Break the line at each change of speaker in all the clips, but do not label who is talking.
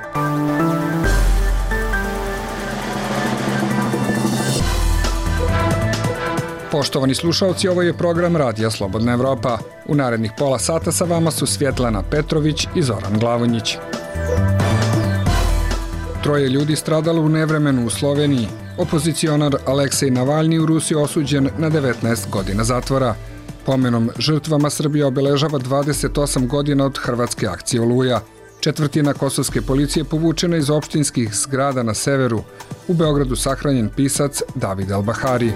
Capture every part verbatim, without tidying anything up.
Poštovani slušalci, ovo je program Radija Slobodna Evropa. U narednih pola sata sa vama su Svjetlana Petrović i Zoran Glavonjić. Troje ljudi stradalo u nevremenu u Sloveniji. Opozicionar Aleksej Navalni u Rusiji osuđen na devetnaest godina zatvora. Pomenom žrtvama Srbija obeležava dvadeset osam godina od hrvatske akcije Oluja. Četvrtina kosovske policije povučena iz opštinskih zgrada na severu. U Beogradu sahranjen pisac David Albahari.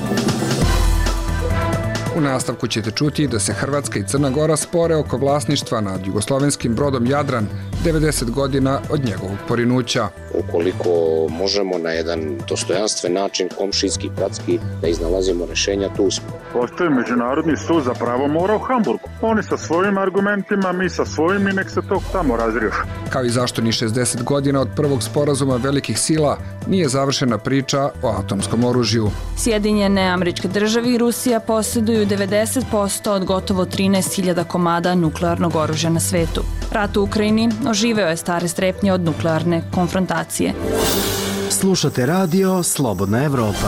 U nastavku ćete čuti da se Hrvatska i Crna Gora spore oko vlasništva nad jugoslovenskim brodom Jadran devedeset godina od njegovog porinuća.
Ukoliko možemo na jedan dostojanstven način, komšijski, bratski, da iznalazimo rešenja, tu smo.
Postoji Međunarodni sud za pravo mora u Hamburgu. Oni sa svojim argumentima, mi sa svojim i nek se to tamo razriješi.
Kao i zašto ni šezdeset godina od prvog sporazuma velikih sila nije završena priča o atomskom oružju.
Sjedinjene Američke Države i Rusija posjeduju devedeset posto od gotovo trinaest hiljada komada nuklearnog oružja na svetu. Rat u Ukrajini oživeo je stare strepnje od nuklearne konfrontacije.
Slušate radio Slobodna Evropa.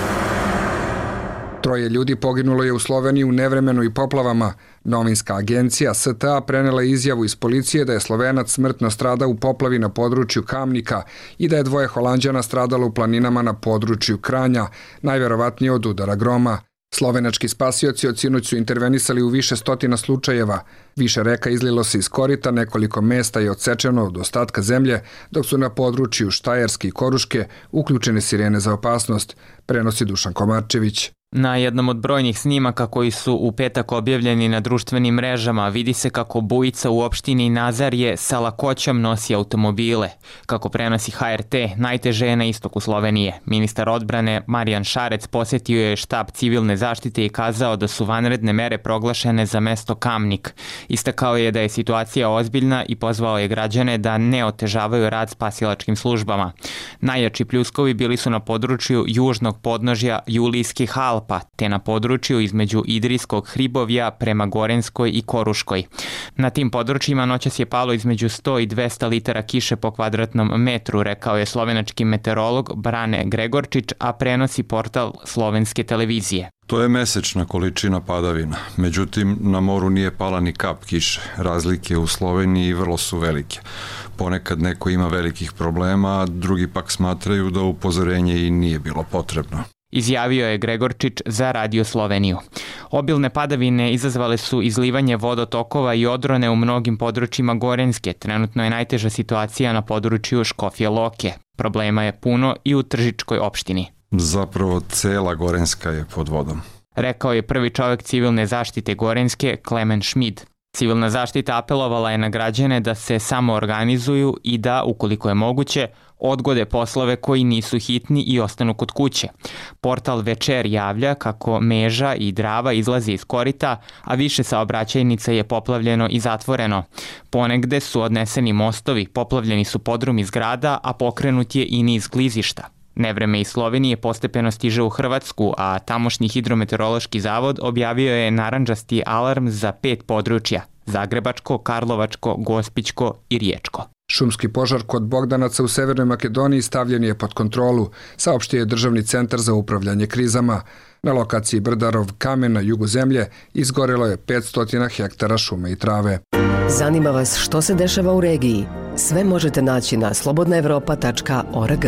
Troje ljudi poginulo je u Sloveniji u nevremenu i poplavama. Novinska agencija S T A prenela izjavu iz policije da je Slovenac smrtno stradao u poplavi na području Kamnika i da je dvoje Holanđana stradalo u planinama na području Kranja, najverovatnije od udara groma. Slovenački spasioci od sinoć su intervenisali u više stotina slučajeva. Više reka izlilo se iz korita, nekoliko mesta je odsečeno od ostatka zemlje, dok su na području Štajerske i Koruške uključene sirene za opasnost, prenosi Dušan Komarčević.
Na jednom od brojnih snimaka koji su u petak objavljeni na društvenim mrežama vidi se kako bujica u opštini Nazarje sa lakoćom nosi automobile. Kako prenosi H R T, najteže je na istoku Slovenije. Ministar odbrane Marijan Šarec posjetio je štab civilne zaštite i kazao da su vanredne mere proglašene za mesto Kamnik. Istakao je da je situacija ozbiljna i pozvao je građane da ne otežavaju rad spasilačkim službama. Najjači pljuskovi bili su na području južnog podnožja Julijskih Alpa, te na području između Idrijskog hribovja prema Gorenskoj i Koruškoj. Na tim područjima noćas je palo između sto i dvesta litara kiše po kvadratnom metru, rekao je slovenački meteorolog Brane Gregorčić, a prenosi portal slovenske televizije.
To je mesečna količina padavina, međutim na moru nije pala ni kap kiše. Razlike u Sloveniji vrlo su velike. Ponekad neko ima velikih problema, a drugi pak smatraju da upozorenje i nije bilo potrebno.
Izjavio je Gregorčić za Radio Sloveniju. Obilne padavine izazvale su izlivanje vodotokova i odrone u mnogim područjima Gorenske. Trenutno je najteža situacija na području Škofje Loke. Problema je puno i u Tržičkoj opštini.
Zapravo cela Gorenska je pod vodom,
rekao je prvi čovjek civilne zaštite Gorenske, Klemen Šmid. Civilna zaštita apelovala je na građane da se samo organizuju i da, ukoliko je moguće, odgode poslove koji nisu hitni i ostanu kod kuće. Portal Večer javlja kako Meža i Drava izlazi iz korita, a više saobraćajnica je poplavljeno i zatvoreno. Ponegde su odneseni mostovi, poplavljeni su podrumi zgrada, a pokrenut je i niz klizišta. Nevreme iz Slovenije postepeno stiže u Hrvatsku, a tamošnji hidrometeorološki zavod objavio je narandžasti alarm za pet područja: Zagrebačko, Karlovačko, Gospićko i Riječko.
Šumski požar kod Bogdanaca u Severnoj Makedoniji stavljen je pod kontrolu, saopštio je Državni centar za upravljanje krizama. Na lokaciji Brdarov kamen na jugu zemlje izgorelo je petsto hektara šume i trave.
Zanima vas što se dešava u regiji? Sve možete naći na slobodna evropa tačka org.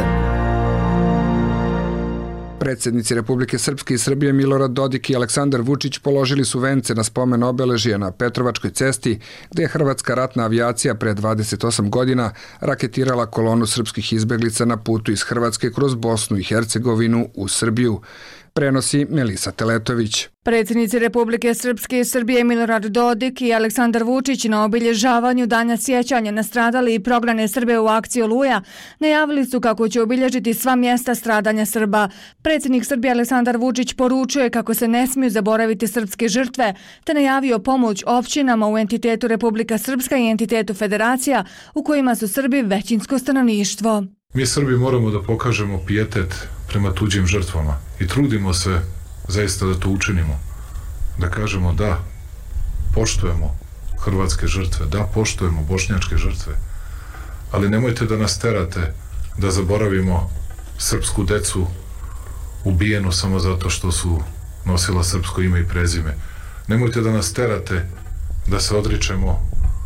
Predsjednici Republike Srpske i Srbije Milorad Dodik i Aleksandar Vučić položili su vence na spomen obeležje na Petrovačkoj cesti, gdje je hrvatska ratna avijacija pre dvadeset osam godina raketirala kolonu srpskih izbeglica na putu iz Hrvatske kroz Bosnu i Hercegovinu u Srbiju, prenosi Melisa Teletović.
Predsjednici Republike Srpske i Srbije Milorad Dodik i Aleksandar Vučić na obilježavanju Dana sjećanja na stradali i prognane Srbe u akciji Oluja najavili su kako će obilježiti sva mjesta stradanja Srba. Predsjednik Srbije Aleksandar Vučić poručuje kako se ne smiju zaboraviti srpske žrtve, te najavio pomoć općinama u entitetu Republika Srpska i entitetu Federacija u kojima su Srbi većinsko stanovništvo.
Mi Srbi moramo da pokažemo pijetet prema tuđim žrtvama i trudimo se zaista da to učinimo. Da kažemo da, poštujemo hrvatske žrtve, da, poštujemo bošnjačke žrtve, ali nemojte da nas terate da zaboravimo srpsku decu ubijenu samo zato što su nosila srpsko ime i prezime. Nemojte da nas terate da se odričemo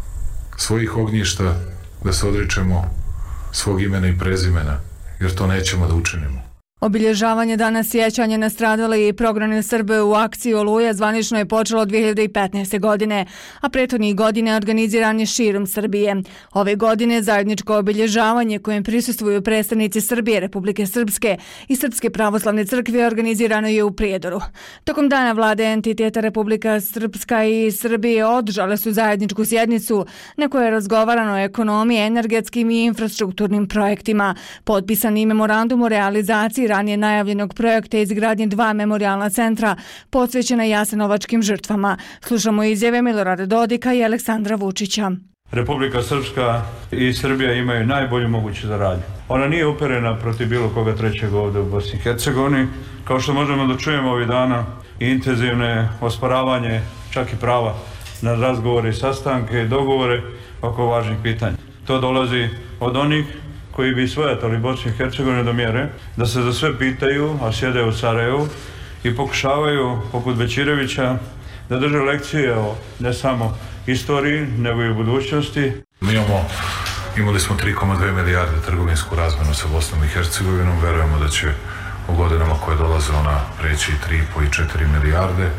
svojih ognjišta, da se odričemo svog imena i prezimena, jer to nećemo da učinimo.
Obilježavanje dana sjećanja na stradale i prognane Srbe u akciji Oluja zvanično je počelo dvije hiljade petnaeste. godine, a prethodnih godina je organiziran je širom Srbije. Ove godine zajedničko obilježavanje kojem prisustvuju predstavnici Srbije, Republike Srpske i Srpske pravoslavne crkve organizirano je u Prijedoru. Tokom dana vlade entiteta Republika Srpska i Srbije održale su zajedničku sjednicu na kojoj je razgovarano o ekonomiji, energetskim i infrastrukturnim projektima. Potpisan je memorandum o realizaciji ranije najavljenog projekta izgradnje dva memorijalna centra posvećena jasenovačkim žrtvama. Slušamo izjave Milorada Dodika i Aleksandra Vučića.
Republika Srpska i Srbija imaju najbolju moguću saradnju. Ona nije uperena protiv bilo koga trećeg ovde u Bosni i Hercegovini. Kao što možemo da čujemo ovih dana, intenzivne osporavanje, čak i prava na razgovore i sastanke i dogovore oko važnih pitanja. To dolazi od onih koji bi svojatali Bosnu i Hercegovinu do mjere da se za sve pitaju, a sjede u Sarajevu i pokušavaju, poput Bećirevića, da drže lekcije o ne samo istoriji, nego i u budućnosti.
Mi imamo, imali smo tri zarez dve milijarde trgovinsku razmenu sa Bosnom i Hercegovinom, verujemo da će u godinama koje dolaze ona preći tri i po i četiri milijarde.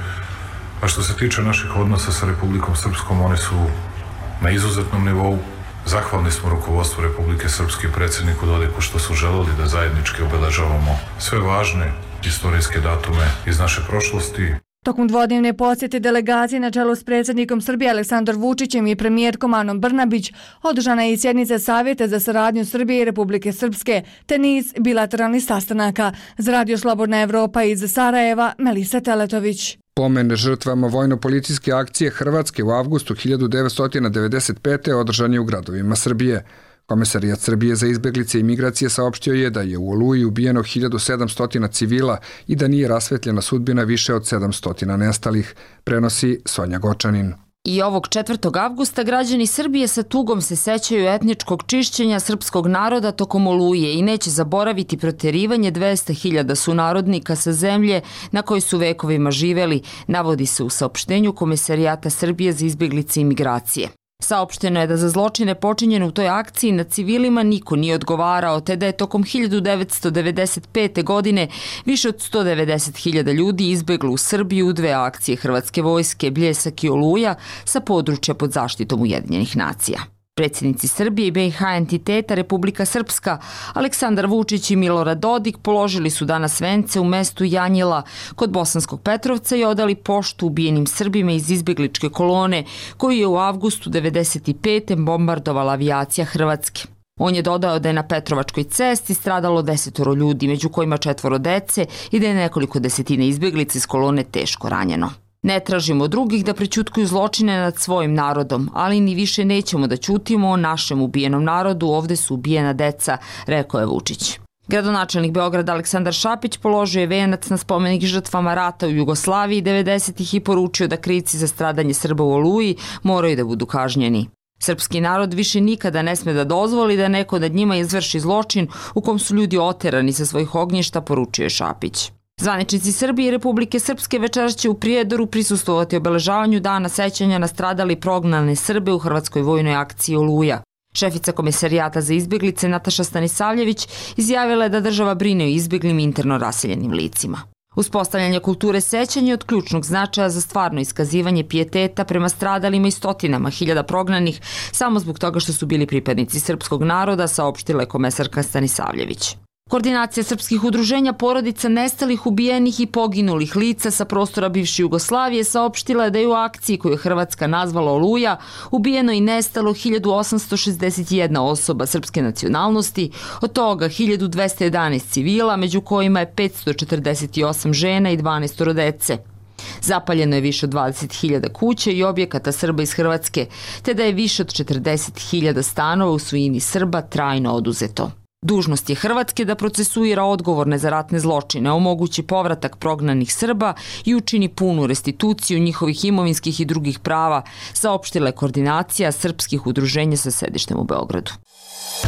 A što se tiče naših odnosa sa Republikom Srpskom, oni su na izuzetnom nivou. Zahvalni smo rukovodstvu Republike Srpske i predsjedniku Dodiku što su želeli da zajednički obeležavamo sve važne istorijske datume iz naše prošlosti.
Tokom dvodnevne posjete delegacije na čelu s predsjednikom Srbije Aleksandrom Vučićem i premijerkom Anom Brnabić održana je i sjednica Savjeta za saradnju Srbije i Republike Srpske te niz bilateralnih sastanaka. Za Radio Slobodna Evropa iz Sarajeva, Melisa Teletović.
Pomen žrtvama vojno-policijske akcije Hrvatske u avgustu hiljadu devetsto devedeset pete. održan je u gradovima Srbije. Komesarijat Srbije za izbeglice i migracije saopštio je da je u Oluji ubijeno hiljadu sedamsto civila i da nije rasvetljena sudbina više od sedamsto nestalih, prenosi Sonja Gočanin.
I ovog četvrtog avgusta građani Srbije sa tugom se sećaju etničkog čišćenja srpskog naroda tokom Oluje i neće zaboraviti proterivanje dvesta hiljada sunarodnika sa zemlje na kojoj su vekovima živeli, navodi se u saopštenju Komesarijata Srbije za izbeglice i migracije. Saopšteno je da za zločine počinjene u toj akciji na civilima niko nije odgovarao, te da je tokom hiljadu devetsto devedeset pete. godine više od sto devedeset hiljada ljudi izbeglo u Srbiju u dve akcije Hrvatske vojske, Bljesak i Oluja, sa područja pod zaštitom Ujedinjenih nacija. Predsjednici Srbije i B i H entiteta Republika Srpska, Aleksandar Vučić i Milorad Dodik položili su danas vence u mestu Janjila kod Bosanskog Petrovca i odali poštu ubijenim Srbima iz izbegličke kolone koju je u avgustu devedeset pete. bombardovala avijacija Hrvatske. On je dodao da je na Petrovačkoj cesti stradalo desetoro ljudi, među kojima četvoro dece i da je nekoliko desetina izbeglica iz kolone teško ranjeno. Ne tražimo od drugih da prećutkuju zločine nad svojim narodom, ali ni više nećemo da ćutimo o našem ubijenom narodu, ovde su ubijena deca, rekao je Vučić. Gradonačelnik Beograda Aleksandar Šapić položio je venac na spomenik žrtvama rata u Jugoslaviji devedesetih i poručio da krivci za stradanje Srba u Oluji moraju da budu kažnjeni. Srpski narod više nikada ne sme da dozvoli da neko nad njima izvrši zločin u kom su ljudi oterani sa svojih ognjišta, poručio je Šapić. Zvaničnici Srbije i Republike Srpske večeras će u Prijedoru prisustvovati obeležavanju dana sećanja na stradali prognane Srbe u hrvatskoj vojnoj akciji Oluja. Šefica Komesarijata za izbeglice Nataša Stanisavljević izjavila je da država brine o izbeglim interno raseljenim licima. Uspostavljanje kulture sećanja je od ključnog značaja za stvarno iskazivanje pijeteta prema stradalima i stotinama hiljada prognanih samo zbog toga što su bili pripadnici srpskog naroda, saopštila je komesarka Stanisavljević. Koordinacija srpskih udruženja porodica nestalih, ubijenih i poginulih lica sa prostora bivše Jugoslavije saopštila je da je u akciji koju je Hrvatska nazvala Oluja ubijeno i nestalo hiljadu osamsto šezdeset jedna osoba srpske nacionalnosti, od toga hiljadu dvesta jedanaest civila, među kojima je petsto četrdeset osam žena i dvanaest dece. Zapaljeno je više od dvadeset hiljada kuća i objekata Srba iz Hrvatske, te da je više od četrdeset hiljada stanova u svojini Srba trajno oduzeto. Dužnost je Hrvatske da procesuira odgovorne za ratne zločine, omogući povratak prognanih Srba i učini punu restituciju njihovih imovinskih i drugih prava, saopštila je koordinacija srpskih udruženja sa sedištem u Beogradu.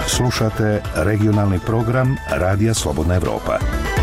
Slušate regionalni program Radija Slobodna Evropa.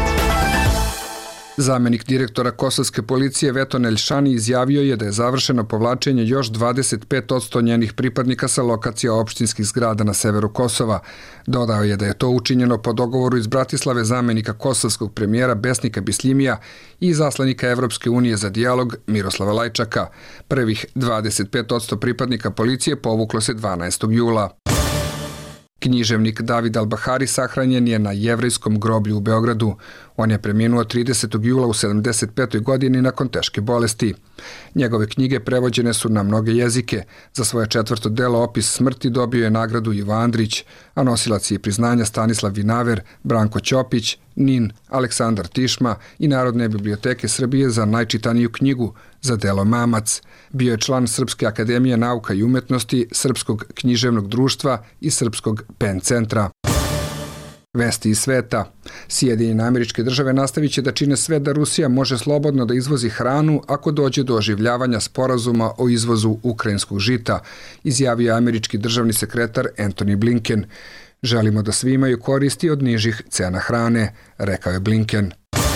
Zamenik direktora kosovske policije Veton Elšani izjavio je da je završeno povlačenje još dvadeset pet posto njenih pripadnika sa lokacija opštinskih zgrada na severu Kosova. Dodao je da je to učinjeno po dogovoru iz Bratislave zamenika kosovskog premijera Besnika Bisljimija i zaslanika Evropske unije za dijalog Miroslava Lajčaka. Prvih dvadeset pet posto pripadnika policije povuklo se dvanaestog jula. Književnik David Albahari sahranjen je na jevrejskom groblju u Beogradu. On je preminuo tridesetog jula u sedamdeset petoj godini nakon teške bolesti. Njegove knjige prevođene su na mnoge jezike. Za svoje četvrto delo Opis smrti dobio je nagradu Ivo Andrić, a nosilac je priznanja Stanislav Vinaver, Branko Ćopić, Nin, Aleksandar Tišma i Narodne biblioteke Srbije za najčitaniju knjigu za delo Mamac. Bio je član Srpske akademije nauka i umetnosti, Srpskog književnog društva i Srpskog Pen centra. Vesti iz sveta. Sjedinjene Američke Države nastavit će da čine sve da Rusija može slobodno da izvozi hranu ako dođe do oživljavanja sporazuma o izvozu ukrajinskog žita, izjavio je američki državni sekretar Antony Blinken. Želimo da svi imaju koristi od nižih cena hrane, rekao je Blinken.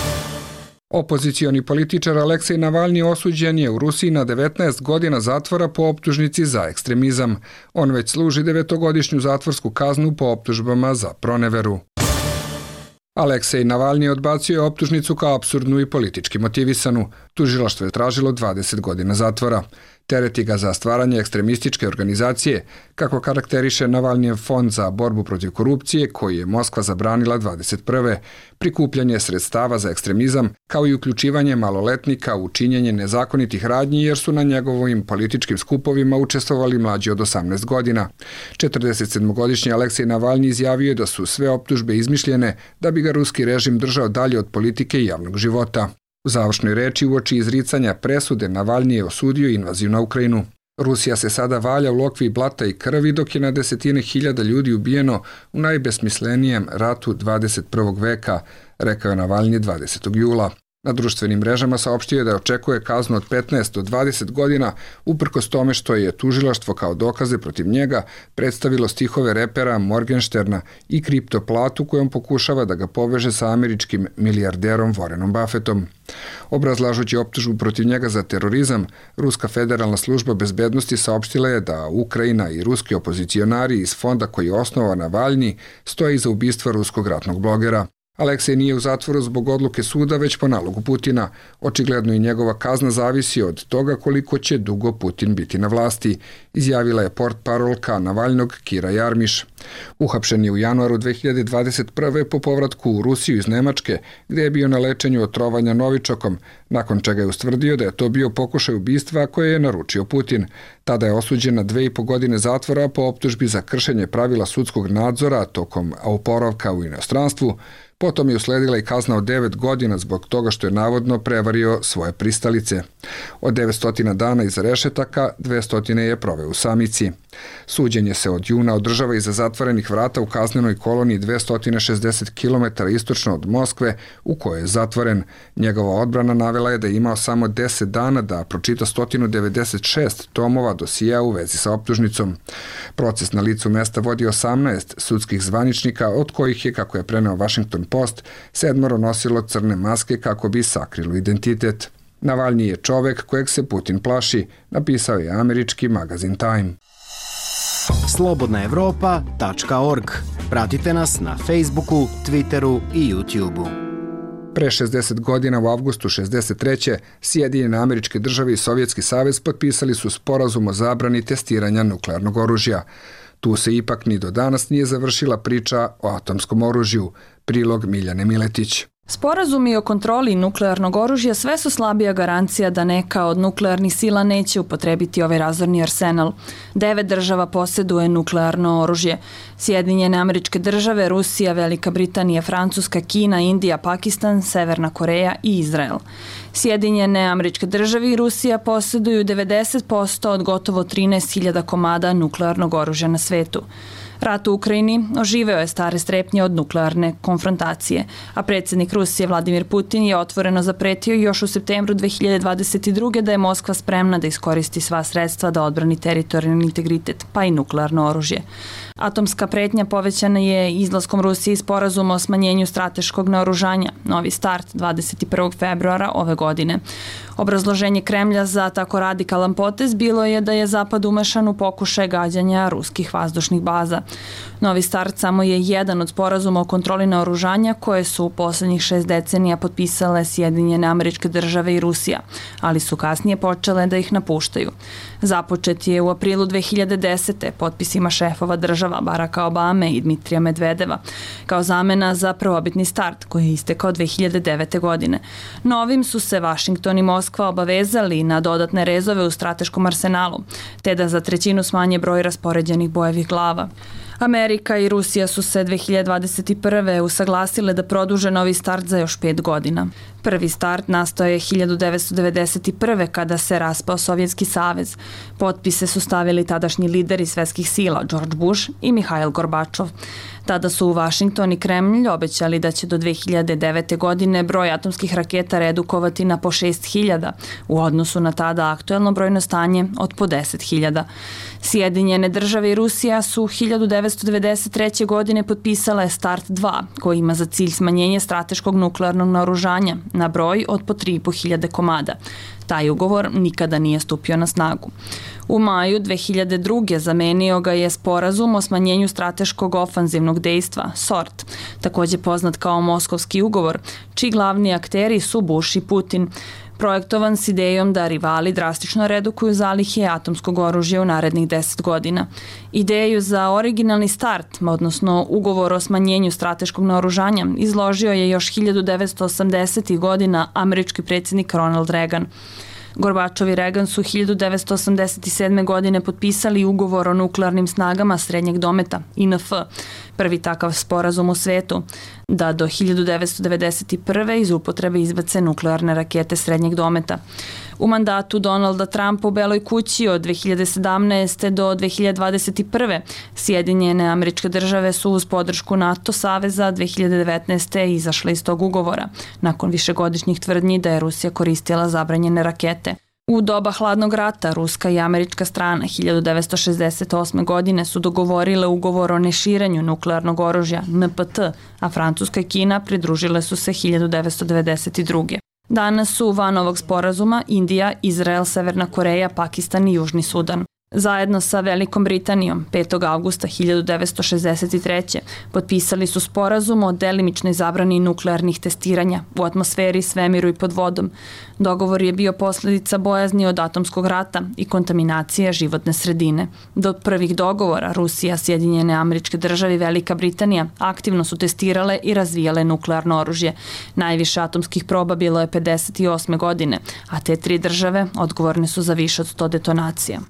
Opozicioni političar Aleksej Navalni osuđen je u Rusiji na devetnaest godina zatvora po optužnici za ekstremizam. On već služi devetogodišnju zatvorsku kaznu po optužbama za proneveru. Aleksej Navalni odbacio je optužnicu kao apsurdnu i politički motivisanu. Tužilaštvo je tražilo dvadeset godina zatvora. Tereti ga za stvaranje ekstremističke organizacije, kako karakteriše Navalnijev fond za borbu protiv korupcije, koji je Moskva zabranila dvadeset prve prikupljanje sredstava za ekstremizam, kao i uključivanje maloletnika u činjenje nezakonitih radnji, jer su na njegovim političkim skupovima učestvovali mlađi od osamnaest godina. četrdesetsedmogodišnji Aleksej Navalni izjavio je da su sve optužbe izmišljene da bi ga ruski režim držao dalje od politike i javnog života. U završnoj reči uoči izricanja presude Navalni je osudio invaziju na Ukrajinu. Rusija se sada valja u lokvi blata i krvi, dok je na desetine hiljada ljudi ubijeno u najbesmislenijem ratu dvadeset prvog veka, rekao je Navalni dvadesetog jula. Na društvenim mrežama saopštio je da očekuje kaznu od petnaest do dvadeset godina, uprkos tome što je tužilaštvo kao dokaze protiv njega predstavilo stihove repera Morgensterna i kriptoplatu kojom pokušava da ga poveže sa američkim milijarderom Warrenom Buffettom. Obrazlažući optužbu protiv njega za terorizam, Ruska federalna služba bezbednosti saopštila je da Ukrajina i ruski opozicionari iz fonda koji je osnovao Navalni stoje iza ubistva ruskog ratnog blogera. Aleksej nije u zatvoru zbog odluke suda, već po nalogu Putina. Očigledno i njegova kazna zavisi od toga koliko će dugo Putin biti na vlasti, izjavila je portparolka Navalnog Kira Jarmiš. Uhapšen je u januaru dve hiljade dvadeset prve po povratku u Rusiju iz Nemačke, gde je bio na lečenju od trovanja novičokom, nakon čega je ustvrdio da je to bio pokušaj ubistva koje je naručio Putin. Tada je osuđen na dve i po godine zatvora po optužbi za kršenje pravila sudskog nadzora tokom oporavka u inostranstvu. Potom je usledila i kazna od devet godina zbog toga što je navodno prevario svoje pristalice. Od devetsto dana iza rešetaka, dvesta je proveo u samici. Suđenje se od juna održava iza zatvorenih vrata u kaznenoj koloniji dvesta šezdeset kilometara istočno od Moskve, u kojoj je zatvoren. Njegova odbrana navela je da je imao samo deset dana da pročita sto devedeset šest tomova dosija u vezi sa optužnicom. Proces na licu mesta vodi osamnaest sudskih zvaničnika, od kojih je, kako je preneo Washington Post, sedmoro nosilo crne maske kako bi sakrilo identitet. Navalni je čovek kojeg se Putin plaši, napisao je američki magazin Time.
slobodna evropa tačka org. Pratite nas na Facebooku, Twitteru i YouTubeu.
Pre šezdeset godina u avgustu šezdeset treće Sjedinjene Američke Države i Sovjetski savez potpisali su sporazum o zabrani testiranja nuklearnog oružja. Tu se ipak ni do danas nije završila priča o atomskom oružju. Prilog Miljane Miletić.
Sporazumi o kontroli nuklearnog oružja sve su slabija garancija da neka od nuklearnih sila neće upotrebiti ovaj razorni arsenal. Devet država posjeduje nuklearno oružje. Sjedinjene Američke Države, Rusija, Velika Britanija, Francuska, Kina, Indija, Pakistan, Severna Koreja i Izrael. Sjedinjene Američke Države i Rusija posjeduju devedeset posto od gotovo trinaest hiljada komada nuklearnog oružja na svetu. Rat u Ukrajini oživeo je stare strepnje od nuklearne konfrontacije, a predsjednik Rusije Vladimir Putin je otvoreno zapretio još u septembru dve hiljade dvadeset druge da je Moskva spremna da iskoristi sva sredstva da odbrani teritorijalni integritet, pa i nuklearno oružje. Atomska pretnja povećana je izlaskom Rusije iz sporazuma o smanjenju strateškog naoružanja, novi start dvadeset prvog februara ove godine. Obrazloženje Kremlja za tako radikalan potez bilo je da je Zapad umešan u pokušaj gađanja ruskih vazdušnih baza. Novi start samo je jedan od sporazuma o kontroli naoružanja koje su u poslednjih šest decenija potpisale Sjedinjene Američke Države i Rusija, ali su kasnije počele da ih napuštaju. Započet je u aprilu dve hiljade desete. potpisima šefova država Baracka Obame i Dmitrija Medvedeva, kao zamena za prvobitni start koji je istekao dve hiljade devete. godine. Novim su se Vašington i Moskva obavezali na dodatne rezove u strateškom arsenalu, te da za trećinu smanje broj raspoređenih bojevih glava. Amerika i Rusija su se dve hiljade dvadeset prve. usaglasile da produže novi start za još pet godina. Prvi start nastao je hiljadu devetsto devedeset prve. kada se raspao Sovjetski savez. Potpise su stavili tadašnji lideri svetskih sila George Bush i Mihail Gorbačov. Tada su u Vašington i Kremlj obećali da će do dve hiljade devete. godine broj atomskih raketa redukovati na po šest hiljada, u odnosu na tada aktuelno brojno stanje od po deset hiljada. Sjedinjene države i Rusija su hiljadu devetsto devedeset treće. godine potpisale Start dva, koji ima za cilj smanjenje strateškog nuklearnog naoružanja na broj od po tri i po hiljade komada. Taj ugovor nikada nije stupio na snagu. U maju dve hiljade druge. zamenio ga je sporazum o smanjenju strateškog ofanzivnog dejstva, S O R T, takođe poznat kao Moskovski ugovor, čiji glavni akteri su Bush i Putin, projektovan s idejom da rivali drastično redukuju zalihe atomskog oružja u narednih deset godina. Ideju za originalni start, odnosno ugovor o smanjenju strateškog naoružanja, izložio je još hiljadu devetsto osamdesetih. godina američki predsjednik Ronald Reagan. Gorbačov i Reagan su hiljadu devetsto osamdeset sedme. godine potpisali ugovor o nuklearnim snagama srednjeg dometa, I N F, prvi takav sporazum u svetu, da do hiljadu devetsto devedeset prve. iz upotrebe izbace nuklearne rakete srednjeg dometa. U mandatu Donalda Trumpa u Beloj kući od dve hiljade sedamnaeste. do dve hiljade dvadeset prve. Sjedinjene Američke Države su uz podršku NATO saveza dve hiljade devetnaeste. izašle iz tog ugovora, nakon višegodišnjih tvrdnji da je Rusija koristila zabranjene rakete. U doba hladnog rata ruska i američka strana hiljadu devetsto šezdeset osme. godine su dogovorile ugovor o neširanju nuklearnog oružja N P T, a Francuska i Kina pridružile su se hiljadu devetsto devedeset druge. Danas su van ovog sporazuma Indija, Izrael, Severna Koreja, Pakistan i Južni Sudan. Zajedno sa Velikom Britanijom petog avgusta hiljadu devetsto šezdeset treće. potpisali su sporazum o delimičnoj zabrani nuklearnih testiranja u atmosferi, svemiru i pod vodom. Dogovor je bio posledica bojazni od atomskog rata i kontaminacije životne sredine. Do prvih dogovora Rusija, Sjedinjene Američke Države i Velika Britanija aktivno su testirale i razvijale nuklearno oružje. Najviše atomskih proba bilo je pedeset osme. godine, a te tri države odgovorne su za više od sto detonacija.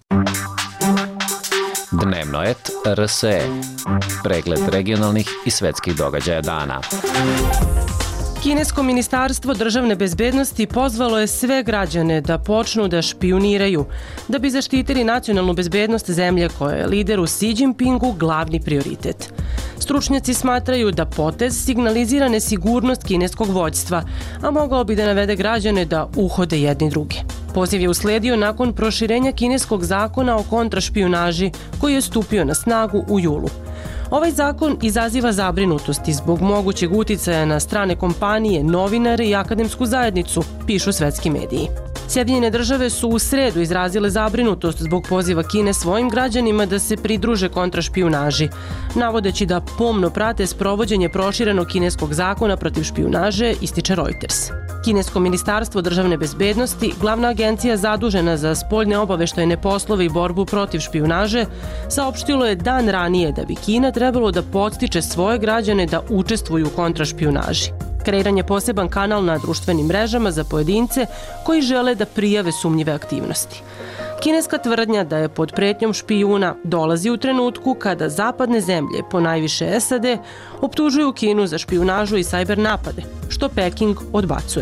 Dnevnoet R S E. Pregled regionalnih i svetskih događaja dana.
Kinesko ministarstvo državne bezbednosti pozvalo je sve građane da počnu da špijuniraju, da bi zaštitili nacionalnu bezbednost zemlje koja je lideru Xi Jinpingu glavni prioritet. Stručnjaci smatraju da potez signalizira nesigurnost kineskog vođstva, a mogao bi da navede građane da uhode jedni druge. Poziv je usledio nakon proširenja kineskog zakona o kontrašpijunaži koji je stupio na snagu u julu. Ovaj zakon izaziva zabrinutosti zbog mogućeg uticaja na strane kompanije, novinare i akademsku zajednicu, pišu svetski mediji. Sjedinjene države su u sredu izrazile zabrinutost zbog poziva Kine svojim građanima da se pridruže kontrašpijunaži, navodeći da pomno prate sprovođenje proširenog kineskog zakona protiv špijunaže, ističe Reuters. Kinesko ministarstvo državne bezbednosti, glavna agencija zadužena za spoljne obaveštajne poslove i borbu protiv špijunaže, saopštilo je dan ranije da bi Kina trebalo da podstiče svoje građane da učestvuju u kontrašpijunaži. Kreiran je poseban kanal na društvenim mrežama za pojedince koji žele da prijave sumnjive aktivnosti. Kineska tvrdnja da je pod pretnjom špijuna dolazi u trenutku kada zapadne zemlje, ponajviše S A D, optužuju Kinu za špijunažu i sajber napade, što Peking odbacuje.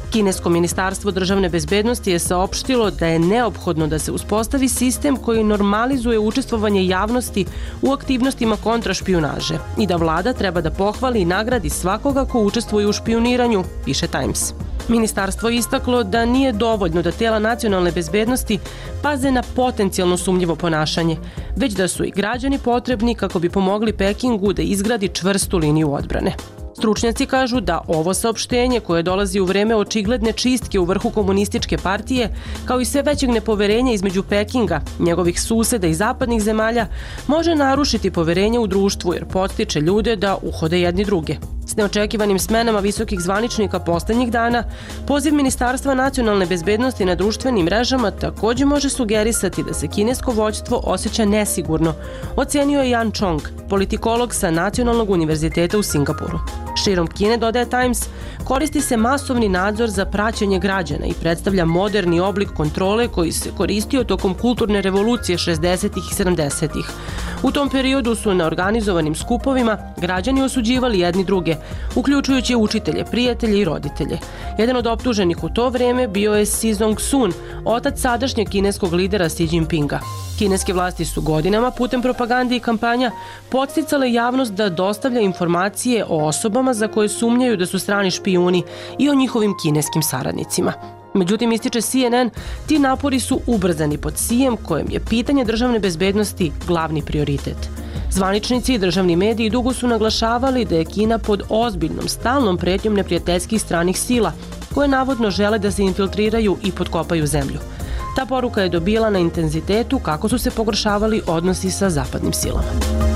Kinesko ministarstvo državne bezbednosti je saopštilo da je neophodno da se uspostavi sistem koji normalizuje učestvovanje javnosti u aktivnostima kontrašpijunaže i da vlada treba da pohvali i nagradi svakoga ko učestvuje u špijuniranju, piše Times. Ministarstvo je istaklo da nije dovoljno da tela nacionalne bezbednosti paze na potencijalno sumnjivo ponašanje, već da su i građani potrebni kako bi pomogli Pekingu da izgradi čvrstu liniju odbrane. Stručnjaci kažu da ovo saopštenje, koje dolazi u vreme očigledne čistke u vrhu komunističke partije, kao i sve većeg nepoverenja između Pekinga, njegovih suseda i zapadnih zemalja, može narušiti poverenje u društvu jer podstiče ljude da uhode jedni druge. S neočekivanim smenama visokih zvaničnika poslednjih dana, poziv Ministarstva nacionalne bezbednosti na društvenim mrežama takođe može sugerisati da se kinesko vođstvo osjeća nesigurno, ocenio je Jan Chong, politikolog sa Nacionalnog univerziteta u Singapuru. Širom Kine, dodaje Times, koristi se masovni nadzor za praćenje građana i predstavlja moderni oblik kontrole koji se koristio tokom kulturne revolucije šezdesetih i sedamdesetih. U tom periodu su na organizovanim skupovima građani osuđivali jedni druge, uključujući učitelje, prijatelje i roditelje. Jedan od optuženih u to vreme bio je Si Zong-sun, otac sadašnjeg kineskog lidera Xi Jinpinga. Kineske vlasti su godinama putem propagande i kampanja podsticale javnost da dostavlja informacije o osobama za koje sumnjaju da su strani špijuni i o njihovim kineskim saradnicima. Međutim, ističe C N N, ti napori su ubrzani pod Xijem kojem je pitanje državne bezbednosti glavni prioritet. Zvaničnici i državni mediji dugo su naglašavali da je Kina pod ozbiljnom, stalnom pretnjom neprijateljskih stranih sila, koje navodno žele da se infiltriraju i potkopaju zemlju. Ta poruka je dobila na intenzitetu kako su se pogoršavali odnosi sa zapadnim silama.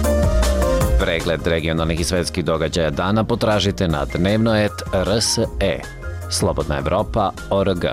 Pregled regionalnih i svetskih događaja dana potražite na dnevno et r s e. Slobodna Evropa точка org.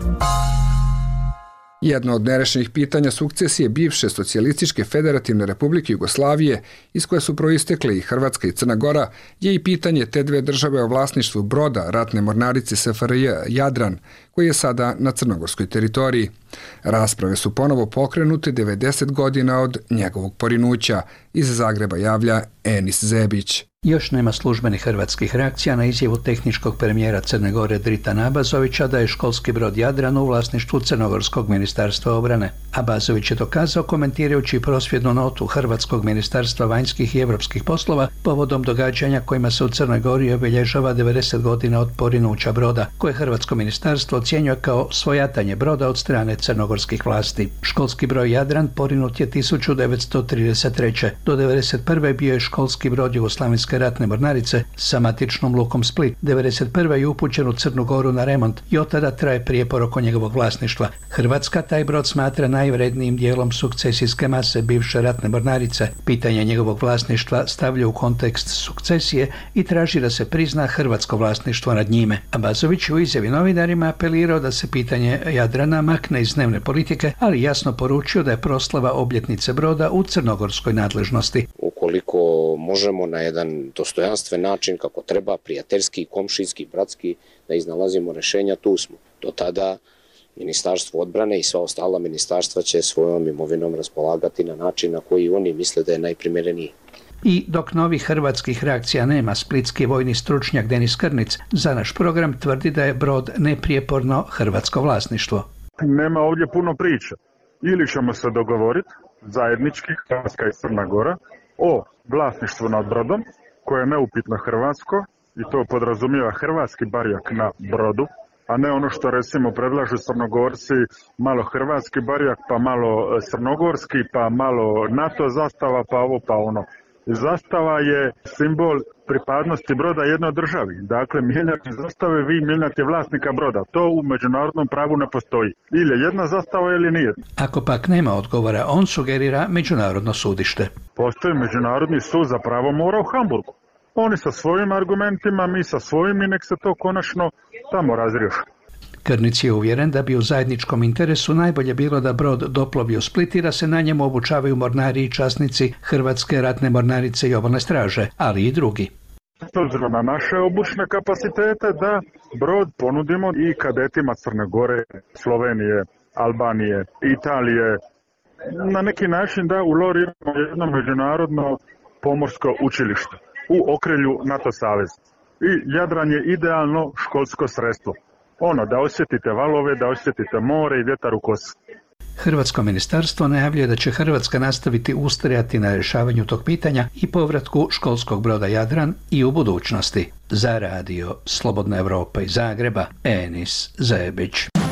Jedno od nerešenih pitanja sukcesije bivše socijalističke federativne republike Jugoslavije, iz koje su proistekle i Hrvatska i Crna Gora, je i pitanje te dve države o vlasništvu broda ratne mornarice S F R J Jadran, koji je sada na crnogorskoj teritoriji. Rasprave su ponovo pokrenute devedeset godina od njegovog porinuća. Iz Zagreba javlja Enis Zebić.
Još nema službenih hrvatskih reakcija na izjavu tehničkog premijera Crne Gore Dritana Abazovića da je školski brod Jadran u vlasništvu Crnogorskog ministarstva obrane. Abazović je dokazao komentirajući prosvjednu notu Hrvatskog ministarstva vanjskih i evropskih poslova povodom događanja kojima se u Crnoj Gori obilježava devedeset godina od porinuća broda, koje Hrvatsko ministarstvo ocjenjuje kao svojatanje broda od strane crnogorskih vlasti. Školski broj Jadran porinut je tisuću devetsto trideset treće. Do devedeset prve bio je školski brod Jugoslavenske ratne mornarice sa matičnom lukom Split. devedeset prve je upućen u Crnu Goru na remont i od tada traje prijepor oko njegovog vlasništva. Hrvatska taj brod smatra najvrednijim dijelom sukcesijske mase bivše ratne mornarice. Pitanje njegovog vlasništva stavlja u kontekst sukcesije i traži da se prizna hrvatsko vlasništvo nad njime. Abazović u izjavi novinarima apelirao da se pitanje Jadrana makne iz dnevne politike, ali jasno poručio da je proslava obljetnice broda u crnogorskoj nadležnosti.
Ukoliko možemo na jedan dostojanstven način, kako treba, prijateljski, komšijski, bratski, da iznalazimo rešenja, tu smo. Do tada Ministarstvo odbrane i sva ostala ministarstva će svojom imovinom raspolagati na način na koji oni misle da je najprimereniji.
I dok novih hrvatskih reakcija nema, splitski vojni stručnjak Denis Krnic za naš program tvrdi da je brod neprijeporno hrvatsko vlasništvo.
Nema ovdje puno priča. Ili ćemo se dogovoriti zajednički, Hrvatska i Crna Gora, o vlasništvu nad brodom, koje je neupitno hrvatsko, i to podrazumijeva hrvatski barjak na brodu, a ne ono što recimo predlažu Crnogorci, malo hrvatski barjak, pa malo crnogorski, pa malo NATO zastava, pa ovo, pa ono. Zastava je simbol pripadnosti broda jednoj državi. Dakle, mijenjati zastave, vi mijenjate vlasnika broda. To u međunarodnom pravu ne postoji. Ili je jedna zastava ili nije.
Ako pak nema odgovora, on sugerira međunarodno sudište.
Postoji Međunarodni sud za pravo mora u Hamburgu. Oni sa svojim argumentima, mi sa svojim, i nek se to konačno tamo razriješi.
Krnic je uvjeren da bi u zajedničkom interesu najbolje bilo da brod doplovi u Split i da se na njemu obučavaju mornari i časnici Hrvatske ratne mornarice i obalne straže, ali i drugi.
S obzirom na naše obučne kapacitete, da brod ponudimo i kadetima Crne Gore, Slovenije, Albanije, Italije, na neki način da uloriramo jedno međunarodno pomorsko učilište u okrilju NATO saveza. I Jadran je idealno školsko sredstvo. ono, da osjetite valove, da osjetite more i vjetar u kosi.
Hrvatsko ministarstvo najavljuje da će Hrvatska nastaviti ustrajati na rješavanju tog pitanja i povratku školskog broda Jadran i u budućnosti. Za radio Slobodna Evropa iz Zagreba, Enis Zebić.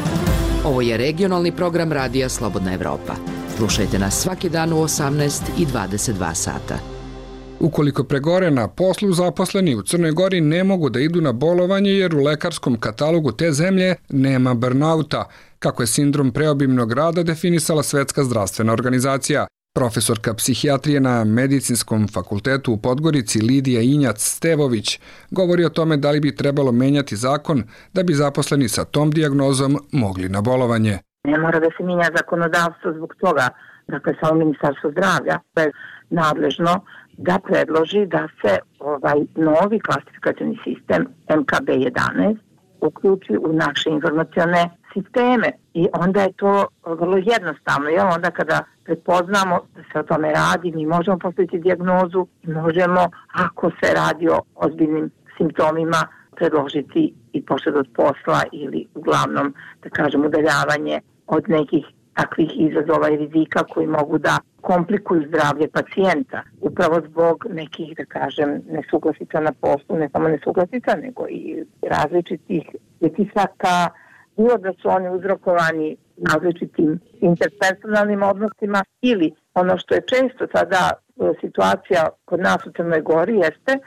Ovo je regionalni program radija Slobodna Evropa. Slušajte nas svaki dan u osamnaest i dvadeset dva sata.
Ukoliko pregore na poslu, zaposleni u Crnoj Gori ne mogu da idu na bolovanje jer u lekarskom katalogu te zemlje nema burnouta, kako je sindrom preobimnog rada definisala Svetska zdravstvena organizacija. Profesorka psihijatrije na Medicinskom fakultetu u Podgorici Lidija Injac-Stevović govori o tome da li bi trebalo menjati zakon da bi zaposleni sa tom dijagnozom mogli na bolovanje.
Ne mora da se mijenja zakonodavstvo zbog toga, dakle samo Ministarstvo zdravlja je nadležno da predloži da se ovaj novi klasifikacioni sistem M K B jedanaest uključi u naše informacione sisteme i onda je to vrlo jednostavno. Jel? Onda kada prepoznamo da se o tome radi, mi možemo postaviti dijagnozu i možemo, ako se radi o ozbiljnim simptomima, predložiti i poštedu od posla ili uglavnom, da kažem, udaljavanje od nekih takvih izazova i rizika koji mogu da komplikuju zdravlje pacijenta upravo zbog nekih, da kažem, nesuglasica na poslu, ne samo nesuglasica, nego i različitih pritisaka, bilo da su oni uzrokovani različitim interpersonalnim odnosima ili ono što je često sada situacija kod nas u Crnoj Gori jeste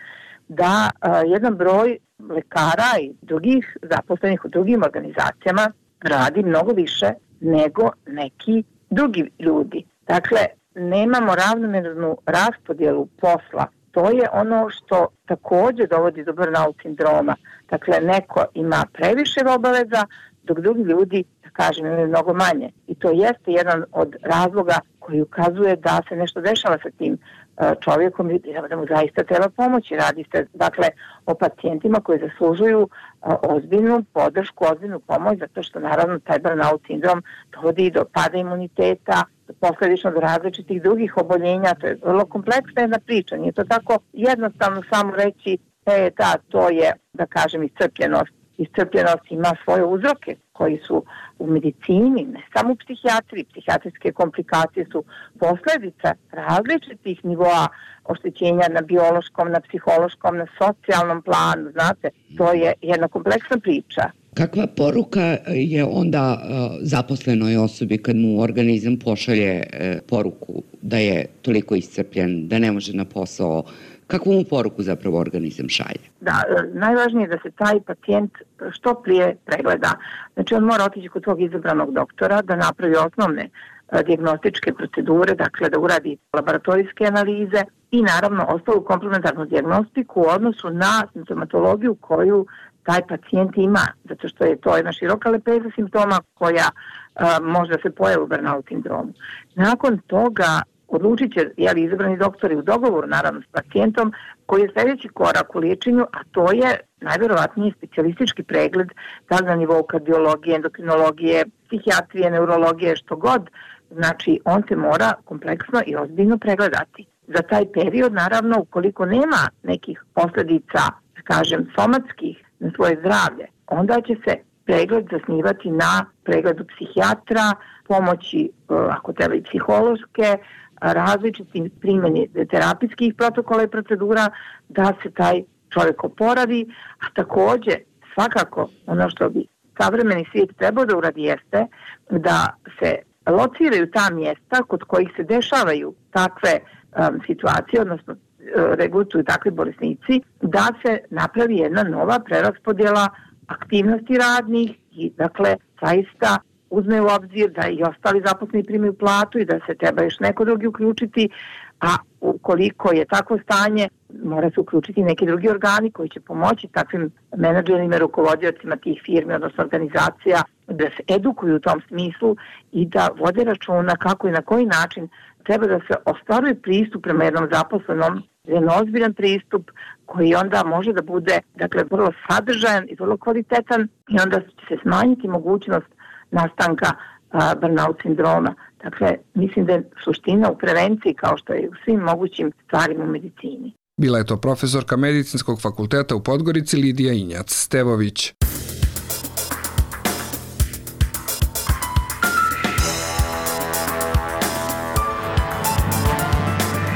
da a, jedan broj lekara i drugih zaposlenih u drugim organizacijama radi mnogo više nego neki drugi ljudi. Dakle, nemamo ravnomernu raspodjelu posla. To je ono što također dovodi do burnout sindroma. Dakle, neko ima previše obaveza, dok drugi ljudi, da kažem, imaju mnogo manje. I to jeste jedan od razloga koji ukazuje da se nešto dešava sa tim čovjekom i da mu zaista treba pomoći. Radi se, dakle, o pacijentima koji zaslužuju ozbiljnu podršku, ozbiljnu pomoć, zato što naravno taj burnout sindrom dovodi do pada imuniteta, posledično do različitih drugih oboljenja. To je vrlo kompleksna jedna priča. Nije to tako jednostavno samo reći e, da, to je, da kažem, iscrpljenost. Iscrpljenost ima svoje uzroke koji su u medicini, ne samo u psihijatriji. Psihijatrijske komplikacije su posljedica različitih nivoa oštećenja na biološkom, na psihološkom, na socijalnom planu. Znate, to je jedna kompleksna priča.
Kakva poruka je onda uh, zaposlenoj osobi kad mu organizam pošalje uh, poruku da je toliko iscrpljen, da ne može na posao? Kakvu mu poruku zapravo organizam šalje?
Da, najvažnije je da se taj pacijent što prije pregleda. Znači on mora otići kod svog izabranog doktora da napravi osnovne dijagnostičke procedure, dakle da uradi laboratorijske analize i naravno ostalu komplementarnu dijagnostiku u odnosu na simptomatologiju koju taj pacijent ima, zato što je to jedna široka lepeza simptoma koja a, može da se pojavi u burnout sindromu. Nakon toga odlučit će je li izabrani doktori u dogovoru naravno s pacijentom koji je sljedeći korak u liječenju, a to je najvjerovatniji specijalistički pregled da na nivou kardiologije, endokrinologije, psihijatrije, neurologije, što god. Znači on se mora kompleksno i ozbiljno pregledati. Za taj period naravno ukoliko nema nekih posljedica, da kažem, somatskih na svoje zdravlje, onda će se pregled zasnivati na pregledu psihijatra, pomoći ako treba i psihološke, različitim primjeni terapijskih protokola i procedura da se taj čovjek oporavi, a također svakako ono što bi savremeni svijet trebao da uradi jeste da se lociraju ta mjesta kod kojih se dešavaju takve um, situacije, odnosno uh, regrutuju takvi bolesnici, da se napravi jedna nova preraspodjela aktivnosti radnih i dakle zaista uzme u obzir da i ostali zaposleni primaju platu i da se treba još neko drugi uključiti, a ukoliko je takvo stanje, mora se uključiti neki drugi organi koji će pomoći takvim menadžerima i rukovodiocima tih firmi, odnosno organizacija, da se edukuju u tom smislu i da vode računa kako i na koji način treba da se ostvaruje pristup prema jednom zaposlenom, jedan ozbiljan pristup koji onda može da bude, dakle, vrlo sadržajan i vrlo kvalitetan i onda će se smanjiti mogućnost nastanka a, burnout sindroma. Dakle, mislim da je suština u prevenciji kao što je u svim mogućim stvarima u medicini.
Bila je to profesorka Medicinskog fakulteta u Podgorici Lidija Injac-Stevović.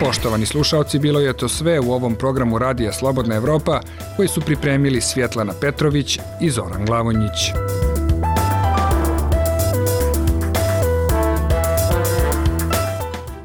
Poštovani slušaoci, bilo je to sve u ovom programu Radija Slobodna Evropa koji su pripremili Svjetlana Petrović i Zoran Glavonjić.